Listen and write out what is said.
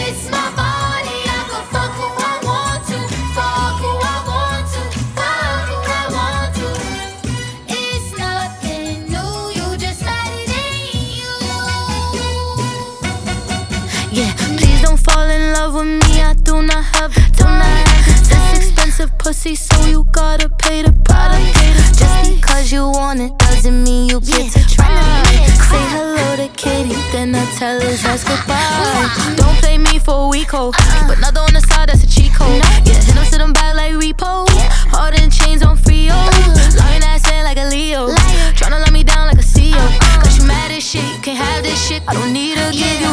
It's my body, I can fuck who I want to. Fuck who I want to. Fuck who I want to. It's nothing new, you just let it in you. Yeah, please don't fall in love with me, I do not have the time. This expensive pussy, so you gotta pay the price. Just because you want it doesn't mean you get to try. Say hello to Katie, then I tell her that's goodbye. Don't play me for a weak hoe, but another on the side, that's a cheat code. Yeah, hit him, sit him back like repo. Hard in chains on Frio. Lying ass in like a Leo. Tryna let me down like a CEO. Cause you mad as shit, you can't have this shit. I don't need to give you